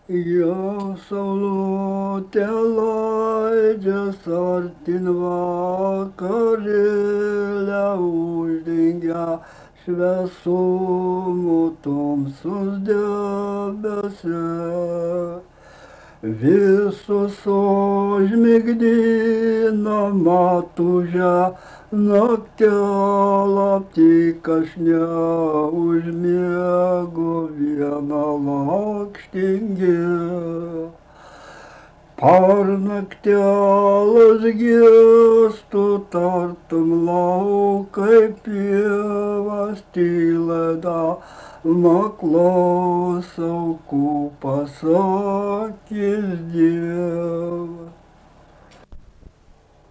Jo saulutė leidžias artin vakarėlę, uždengia šviesumu tamsus debesie. Visus užmigdina matužę, naktelą tik aš neužmiegu vieną lakštingę. Parnaktelas giestų tartum laukai pievas tyleda, klausau, ko pasakys Dievas.